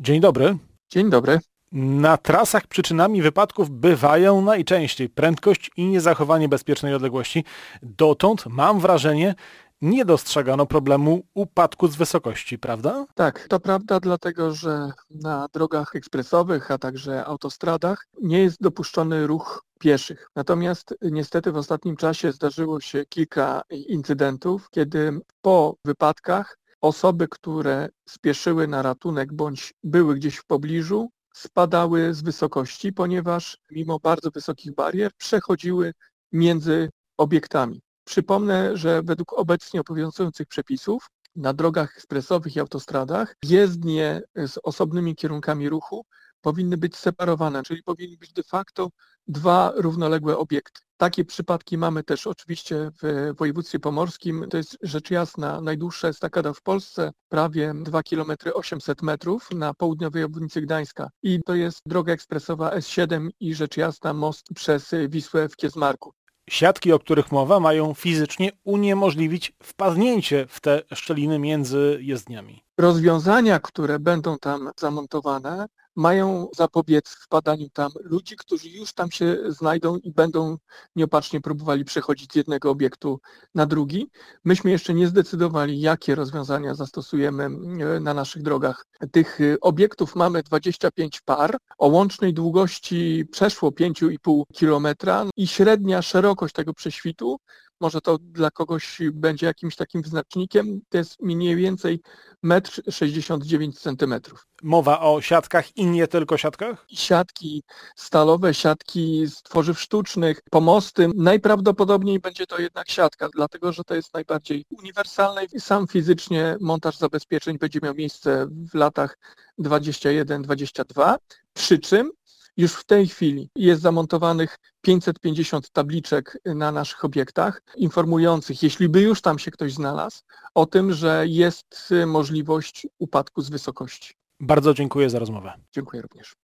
Dzień dobry. Dzień dobry. Na trasach przyczynami wypadków bywają najczęściej prędkość i niezachowanie bezpiecznej odległości. Dotąd, mam wrażenie, nie dostrzegano problemu upadku z wysokości, prawda? Tak, to prawda, dlatego że na drogach ekspresowych, a także autostradach nie jest dopuszczony ruch pieszych. Natomiast niestety w ostatnim czasie zdarzyło się kilka incydentów, kiedy po wypadkach osoby, które spieszyły na ratunek bądź były gdzieś w pobliżu, spadały z wysokości, ponieważ mimo bardzo wysokich barier przechodziły między obiektami. Przypomnę, że według obecnie obowiązujących przepisów na drogach ekspresowych i autostradach jezdnie z osobnymi kierunkami ruchu powinny być separowane, czyli powinny być de facto dwa równoległe obiekty. Takie przypadki mamy też oczywiście w województwie pomorskim. To jest rzecz jasna najdłuższa estakada w Polsce, prawie 2 km 800 metrów na południowej obwodnicy Gdańska. I to jest droga ekspresowa S7 i rzecz jasna most przez Wisłę w Kiezmarku. Siatki, o których mowa, mają fizycznie uniemożliwić wpadnięcie w te szczeliny między jezdniami. Rozwiązania, które będą tam zamontowane, mają zapobiec wpadaniu tam ludzi, którzy już tam się znajdą i będą nieopatrznie próbowali przechodzić z jednego obiektu na drugi. Myśmy jeszcze nie zdecydowali, jakie rozwiązania zastosujemy na naszych drogach. Tych obiektów mamy 25 par, o łącznej długości przeszło 5,5 km i średnia szerokość tego prześwitu, może to dla kogoś będzie jakimś takim wyznacznikiem, to jest mniej więcej 1,69 m. Mowa o siatkach i nie tylko siatkach? Siatki stalowe, siatki z tworzyw sztucznych, pomosty. Najprawdopodobniej będzie to jednak siatka, dlatego że to jest najbardziej uniwersalne i sam fizycznie montaż zabezpieczeń będzie miał miejsce w latach 21-22, przy czym już w tej chwili jest zamontowanych 550 tabliczek na naszych obiektach, informujących, jeśli by już tam się ktoś znalazł, o tym, że jest możliwość upadku z wysokości. Bardzo dziękuję za rozmowę. Dziękuję również.